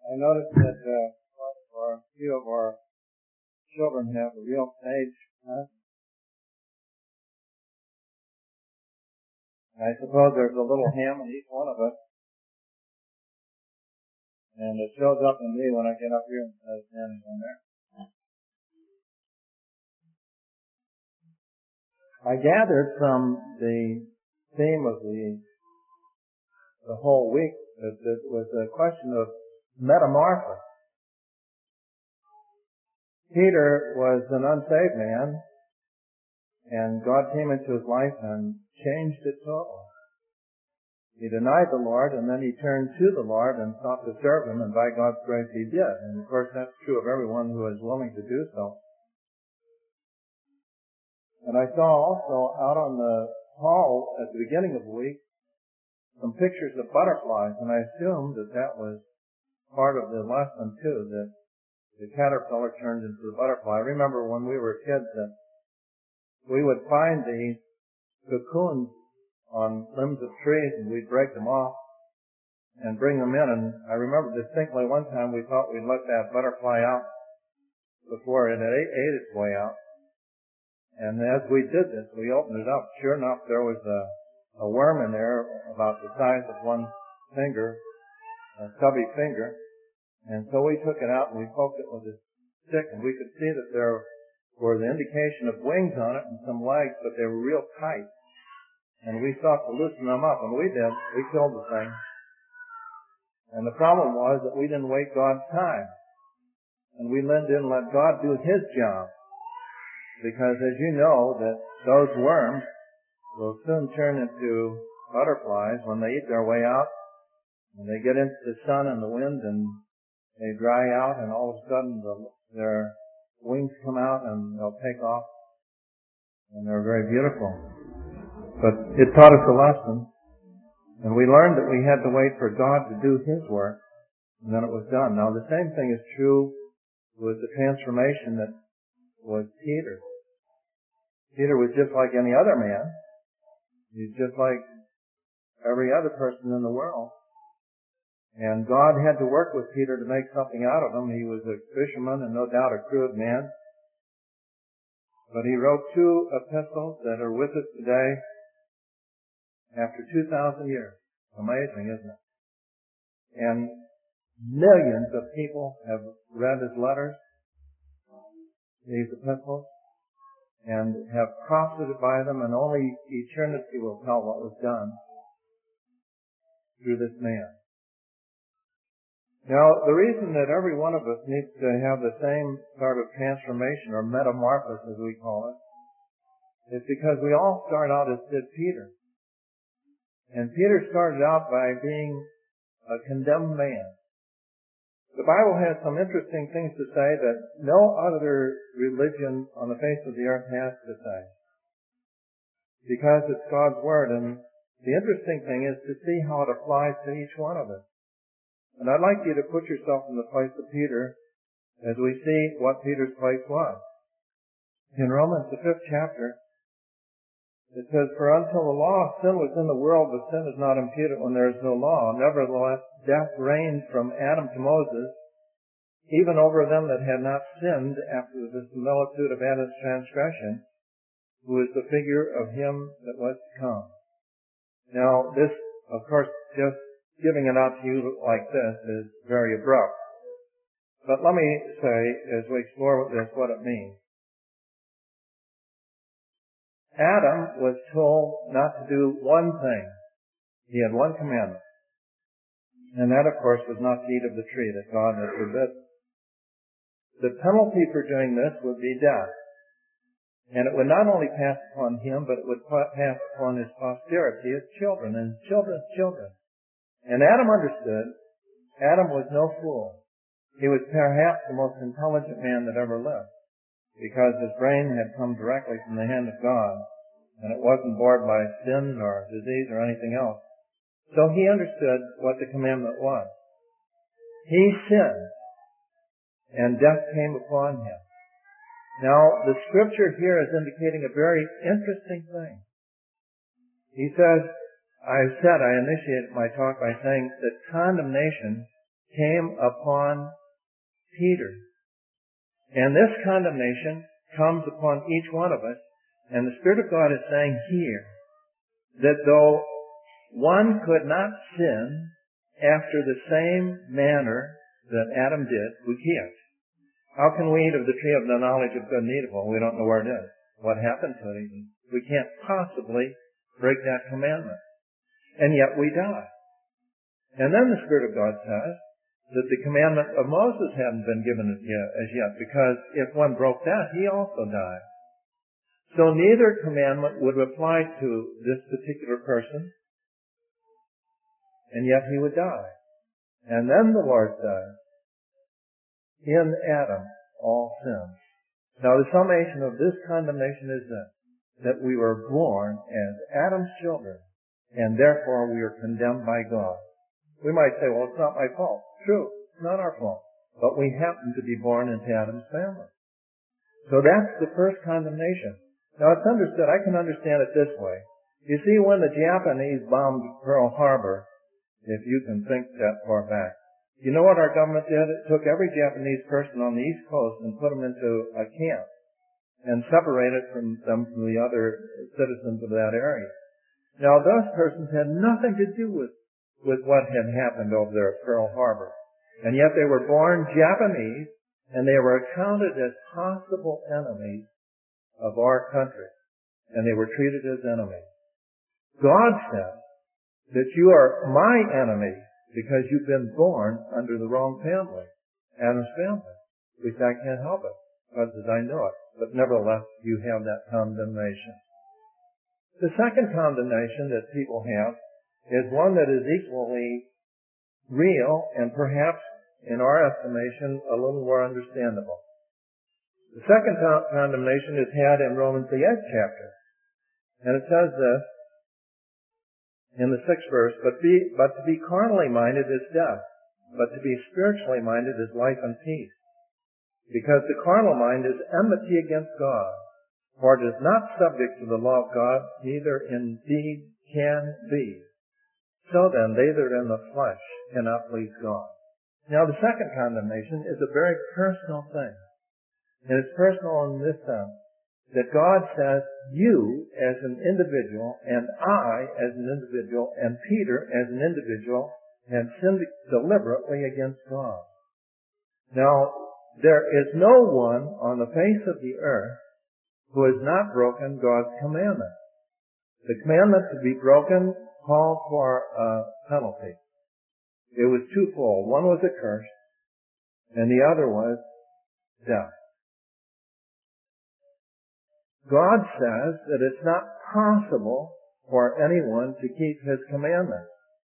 I noticed that a few of our children have a real stage presence. I suppose there's a little hymn in each one of us, and it shows up in me when I get up here instead of standing down there. I gathered from the theme of the whole week that it was a question of metamorphosis. Peter was an unsaved man, and God came into his life and changed it totally. He denied the Lord, and then he turned to the Lord and sought to serve Him, and by God's grace he did. And of course that's true of everyone who is willing to do so. And I saw also out on the hall at the beginning of the week some pictures of butterflies, and I assumed that that was part of the lesson too, that the caterpillar turned into the butterfly. I remember when we were kids that we would find these cocoons on limbs of trees and we'd break them off and bring them in, and I remember distinctly one time we thought we'd let that butterfly out before it had ate its way out. And as we did this, we opened it up. Sure enough, there was a worm in there about the size of one finger, a stubby finger. And so we took it out and we poked it with a stick, and we could see that there were the indication of wings on it and some legs, but they were real tight. And we sought to loosen them up, and we did. We killed the thing. And the problem was that we didn't wait God's time. And we didn't let God do His job. Because as you know, that those worms will soon turn into butterflies when they eat their way out, and they get into the sun and the wind, and they dry out, and all of a sudden their wings come out and they'll take off, and they're very beautiful. But it taught us a lesson, and we learned that we had to wait for God to do His work, and then it was done. Now the same thing is true with the transformation that was Peter. Peter was just like any other man. He's just like every other person in the world. And God had to work with Peter to make something out of him. He was a fisherman and no doubt a crude man. But he wrote 2 epistles that are with us today after 2,000 years. Amazing, isn't it? And millions of people have read his letters, these epistles, and have profited by them, and only eternity will tell what was done through this man. Now, the reason that every one of us needs to have the same sort of transformation, or metamorphosis as we call it, is because we all start out as did Peter. And Peter started out by being a condemned man. The Bible has some interesting things to say that no other religion on the face of the earth has to say, because it's God's Word. And the interesting thing is to see how it applies to each one of us. And I'd like you to put yourself in the place of Peter as we see what Peter's place was. In Romans, the 5th chapter, it says, "For until the law of sin was in the world, but sin is not imputed when there is no law. Nevertheless, death reigned from Adam to Moses, even over them that had not sinned after the similitude of Adam's transgression, who is the figure of him that was to come." Now, this, of course, just giving it out to you like this is very abrupt. But let me say, as we explore this, what it means. Adam was told not to do one thing. He had one commandment. And that, of course, was not to eat of the tree that God had forbidden. The penalty for doing this would be death. And it would not only pass upon him, but it would pass upon his posterity, his children, and his children's children. And Adam understood. Adam was no fool. He was perhaps the most intelligent man that ever lived, because his brain had come directly from the hand of God, and it wasn't bored by sin or disease or anything else. So he understood what the commandment was. He sinned, and death came upon him. Now, the scripture here is indicating a very interesting thing. He says, I initiated my talk by saying that condemnation came upon Peter. And this condemnation comes upon each one of us. And the Spirit of God is saying here that though one could not sin after the same manner that Adam did, we can't. How can we eat of the tree of the knowledge of good and evil? We don't know where it is. What happened to it even? We can't possibly break that commandment. And yet we die. And then the Spirit of God says that the commandment of Moses hadn't been given as yet, because if one broke that, he also died. So neither commandment would apply to this particular person, and yet he would die. And then the Lord says, in Adam all sinned. Now the summation of this condemnation is this, that we were born as Adam's children, and therefore we are condemned by God. We might say, well, it's not my fault. True, it's not our fault. But we happen to be born into Adam's family. So that's the first condemnation. Now it's understood, I can understand it this way. You see, when the Japanese bombed Pearl Harbor, if you can think that far back, you know what our government did? It took every Japanese person on the East Coast and put them into a camp and separated them from the other citizens of that area. Now those persons had nothing to do with what had happened over there at Pearl Harbor. And yet they were born Japanese, and they were accounted as possible enemies of our country. And they were treated as enemies. God said that you are my enemy because you've been born under the wrong family, Adam's family. At least I can't help it, because I know it. But nevertheless, you have that condemnation. The second condemnation that people have is one that is equally real and perhaps, in our estimation, a little more understandable. The second condemnation is had in Romans the 8th chapter. And it says this in the 6th verse, but to be carnally minded is death, but to be spiritually minded is life and peace. Because the carnal mind is enmity against God, for it is not subject to the law of God, neither indeed can be. So then, they that are in the flesh cannot please God. Now, the second condemnation is a very personal thing. And it's personal in this sense, that God says, you as an individual, and I as an individual, and Peter as an individual, have sinned deliberately against God. Now, there is no one on the face of the earth who has not broken God's commandment. The commandment to be broken called for a penalty. It was twofold. One was a curse, and the other was death. God says that it's not possible for anyone to keep His commandments.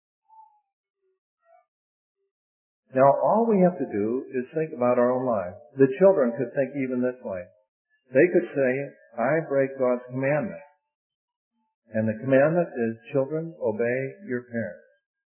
Now, all we have to do is think about our own lives. The children could think even this way. They could say, I break God's commandment. And the commandment is, children, obey your parents.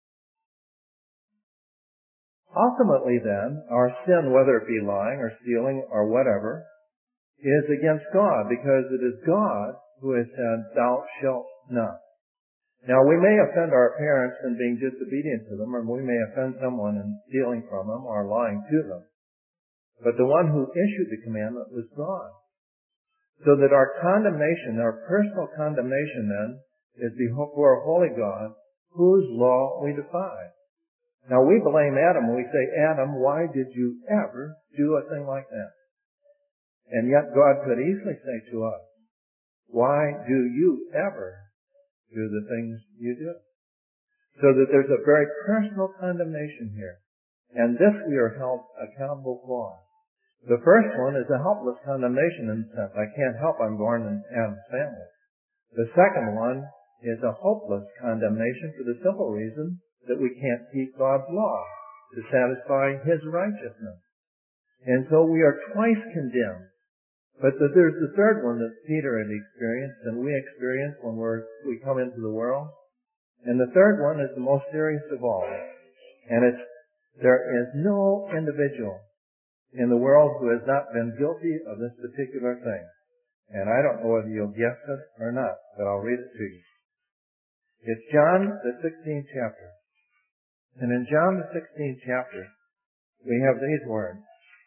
Ultimately then, our sin, whether it be lying or stealing or whatever, is against God, because it is God who has said, thou shalt not. Now, we may offend our parents in being disobedient to them, or we may offend someone in stealing from them or lying to them. But the one who issued the commandment was God. So that our condemnation, our personal condemnation then, is before a holy God, whose law we defy. Now, we blame Adam when we say, Adam, why did you ever do a thing like that? And yet God could easily say to us, why do you ever do the things you do? So that there's a very personal condemnation here. And this we are held accountable for. The first one is a helpless condemnation in the sense, I can't help I'm born in Adam's family. The second one is a hopeless condemnation for the simple reason that we can't keep God's law to satisfy His righteousness. And so we are twice condemned. But there's the third one that Peter had experienced and we experience when we come into the world. And the third one is the most serious of all. And there is no individual in the world who has not been guilty of this particular thing. And I don't know whether you'll guess it or not, but I'll read it to you. It's John, the 16th chapter. And in John the 16th chapter, we have these words.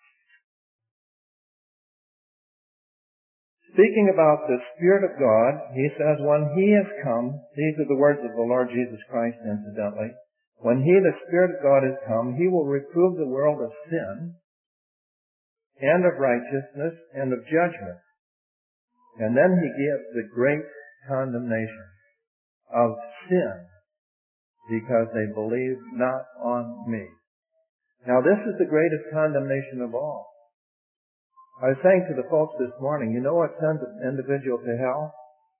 Speaking about the Spirit of God, he says, when he has come, these are the words of the Lord Jesus Christ, incidentally, when he, the Spirit of God, has come, he will reprove the world of sin and of righteousness and of judgment. And then he gives the great condemnation of sin because they believe not on me. Now this is the greatest condemnation of all. I was saying to the folks this morning, you know what sends an individual to hell?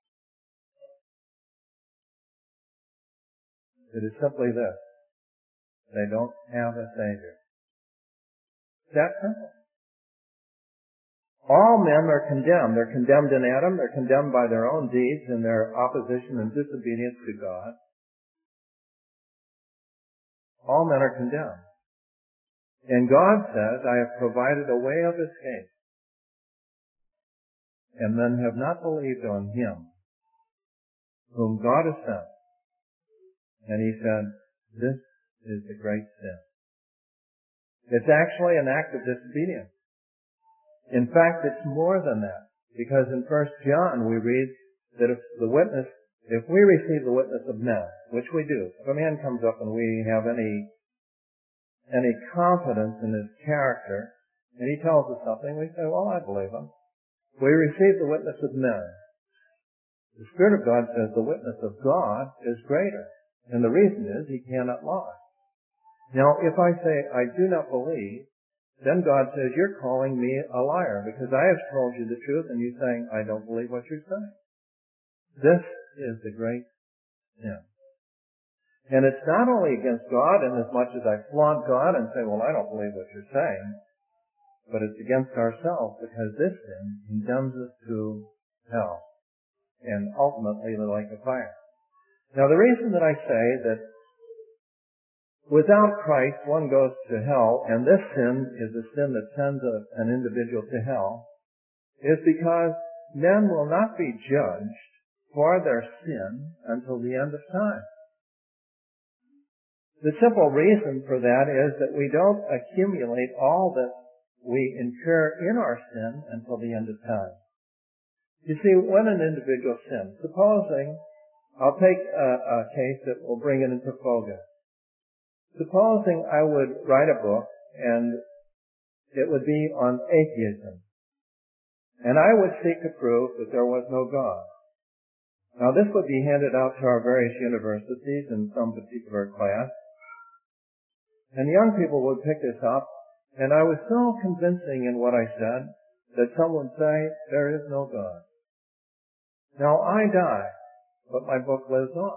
It is simply this. They don't have a Savior. It's that simple. All men are condemned. They're condemned in Adam. They're condemned by their own deeds and their opposition and disobedience to God. All men are condemned. And God says, I have provided a way of escape. And men have not believed on him whom God has sent. And he said, this is the great sin. It's actually an act of disobedience. In fact, it's more than that. Because in 1 John we read that if we receive the witness of men, which we do, if a man comes up and we have any confidence in his character, and he tells us something, we say, well, I believe him. We receive the witness of men. The Spirit of God says the witness of God is greater. And the reason is he cannot lie. Now, if I say I do not believe, then God says you're calling me a liar because I have told you the truth and you're saying I don't believe what you're saying. This is the great sin. And it's not only against God in as much as I flaunt God and say, well, I don't believe what you're saying, but it's against ourselves because this sin condemns us to hell and ultimately the lake of fire. Now the reason that I say that without Christ one goes to hell and this sin is a sin that sends an individual to hell is because men will not be judged for their sin until the end of time. The simple reason for that is that we don't accumulate all that we incur in our sin until the end of time. You see, when an individual sins, supposing, I'll take a case that will bring it into focus. Supposing I would write a book and it would be on atheism. And I would seek to prove that there was no God. Now this would be handed out to our various universities in some particular class. And young people would pick this up, and I was so convincing in what I said that someone would say, there is no God. Now I die, but my book lives on.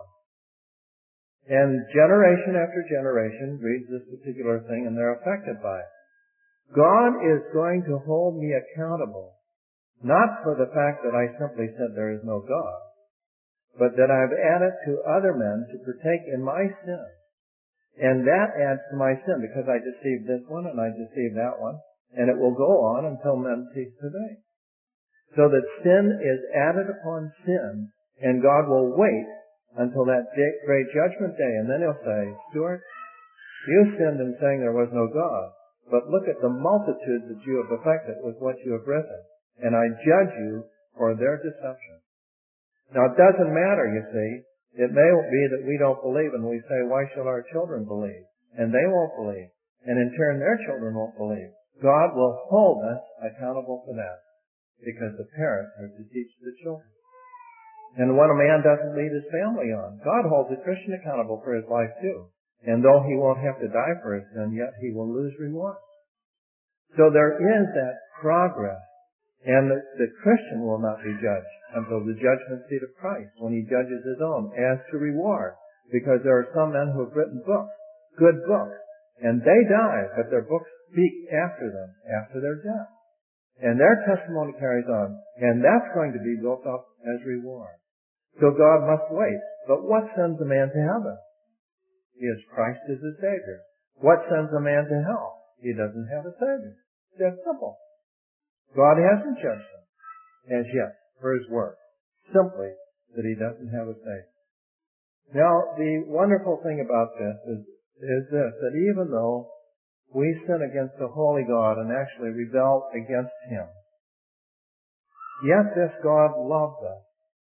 And generation after generation reads this particular thing and they're affected by it. God is going to hold me accountable, not for the fact that I simply said there is no God, but that I've added to other men to partake in my sin. And that adds to my sin because I deceived this one and I deceived that one. And it will go on until men cease to be. So that sin is added upon sin and God will wait until that great judgment day. And then he'll say, Stuart, you sinned in saying there was no God. But look at the multitudes that you have affected with what you have written. And I judge you for their deception. Now it doesn't matter, you see. It may be that we don't believe and we say, why shall our children believe? And they won't believe. And in turn, their children won't believe. God will hold us accountable for that because the parents are to teach the children. And when a man doesn't lead his family on, God holds a Christian accountable for his life too. And though he won't have to die for his sin, yet he will lose reward. So there is that progress. And the Christian will not be judged until the judgment seat of Christ, when he judges his own, as to reward. Because there are some men who have written books, good books, and they die, but their books speak after them, after their death. And their testimony carries on, and that's going to be built up as reward. So God must wait. But what sends a man to heaven? Is Christ as his Savior. What sends a man to hell? He doesn't have a Savior. That's simple. God hasn't judged him as yet for his work. Simply that he doesn't have a Savior. Now, the wonderful thing about this is is this, that even though we sin against the holy God and actually rebel against Him, yet this God loves us.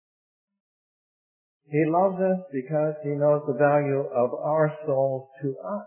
He loves us because He knows the value of our souls to us.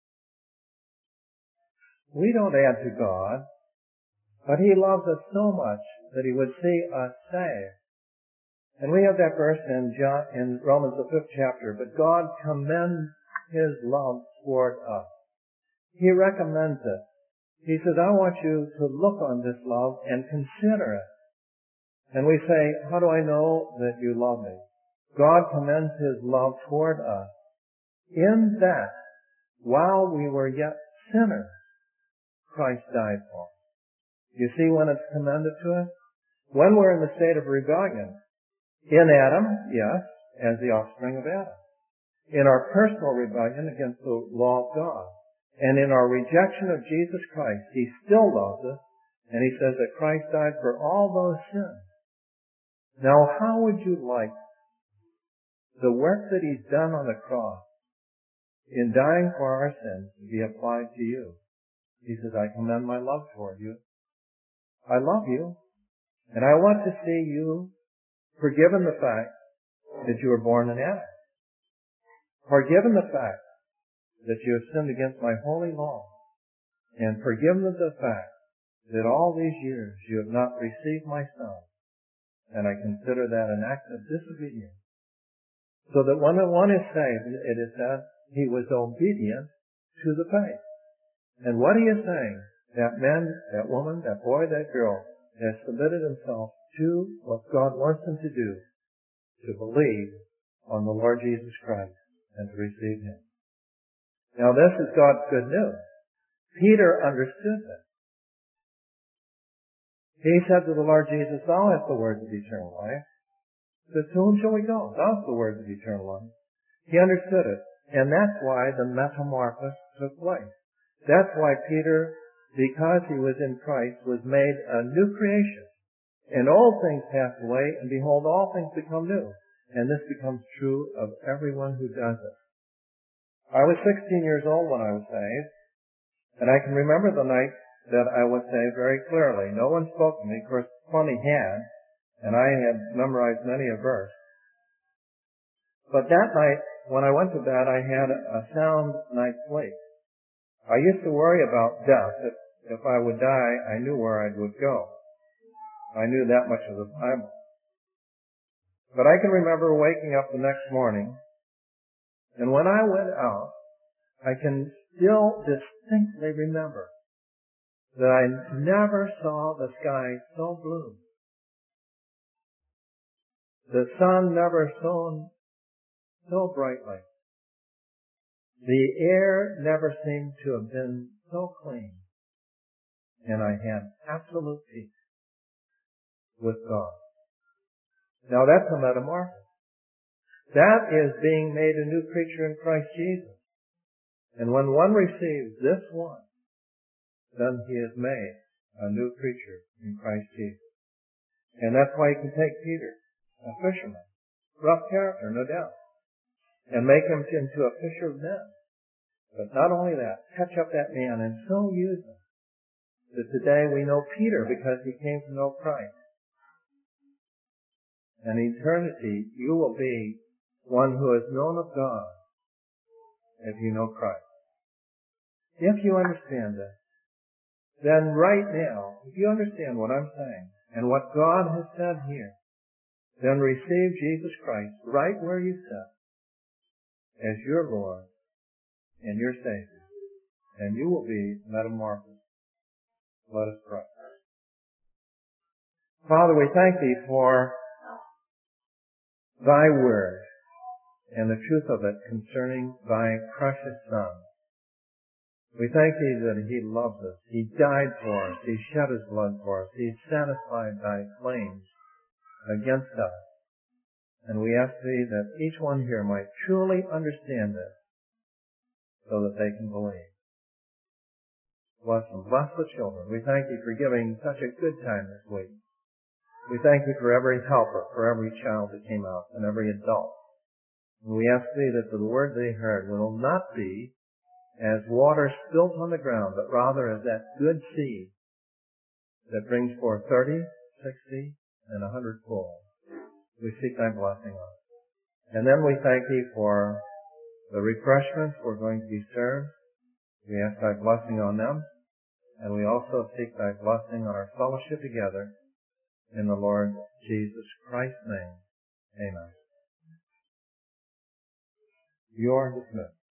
We don't add to God, but He loves us so much that He would see us saved. And we have that verse in Romans the 5th chapter, but God commends His love toward us. He recommends it. He says, I want you to look on this love and consider it. And we say, how do I know that you love me? God commends His love toward us in that while we were yet sinners, Christ died for us. You see when it's commended to us? When we're in the state of rebellion. In Adam, yes, as the offspring of Adam. In our personal rebellion against the law of God. And in our rejection of Jesus Christ, He still loves us. And He says that Christ died for all those sins. Now, how would you like the work that He's done on the cross in dying for our sins to be applied to you? He says, I commend my love toward you. I love you, and I want to see you forgiven the fact that you were born in Adam. Forgiven the fact that you have sinned against my holy law. And forgiven the fact that all these years you have not received my Son. And I consider that an act of disobedience. So that when one is saved, it is that he was obedient to the faith. And what he is saying, that man, that woman, that boy, that girl, has submitted himself to what God wants him to do, to believe on the Lord Jesus Christ and to receive Him. Now this is God's good news. Peter understood that. He said to the Lord Jesus, Thou hast the words of eternal life. He said, to whom shall we go? Thou hast the words of eternal life. He understood it. And that's why the metamorphosis took place. That's why Peter, because he was in Christ, was made a new creation. And old things passed away, and behold, all things become new. And this becomes true of everyone who does it. I was 16 years old when I was saved, and I can remember the night that I was saved very clearly. No one spoke to me. Of course, plenty had, and I had memorized many a verse. But that night, when I went to bed, I had a sound night's sleep. I used to worry about death. If I would die, I knew where I would go. I knew that much of the Bible. But I can remember waking up the next morning, and when I went out, I can still distinctly remember that I never saw the sky so blue. The sun never shone so brightly. The air never seemed to have been so clean. And I had absolute peace with God. Now that's a metamorphosis. That is being made a new creature in Christ Jesus. And when one receives this one, then he is made a new creature in Christ Jesus. And that's why you can take Peter, a fisherman, rough character, no doubt, and make him into a fisher of men. But not only that, catch up that man and so use him that today we know Peter because he came to know Christ. And in eternity, you will be one who is known of God if you know Christ. If you understand this, then right now, if you understand what I'm saying and what God has said here, then receive Jesus Christ right where you sit as your Lord and your Savior, and you will be metamorphosed. Let us pray. Father, we thank Thee for Thy Word and the truth of it concerning Thy precious Son. We thank Thee that He loves us. He died for us. He shed His blood for us. He satisfied Thy claims against us. And we ask Thee that each one here might truly understand this so that they can believe. Bless them. Bless the children. We thank Thee for giving such a good time this week. We thank Thee for every helper, for every child that came out, and every adult. And we ask Thee that the word they heard will not be as water spilt on the ground, but rather as that good seed that brings forth 30, 60, and 100-fold. We seek thy blessing on it. And then we thank thee for the refreshments we're going to be served. We ask thy blessing on them. And we also seek thy blessing on our fellowship together. In the Lord Jesus Christ's name. Amen. You are dismissed.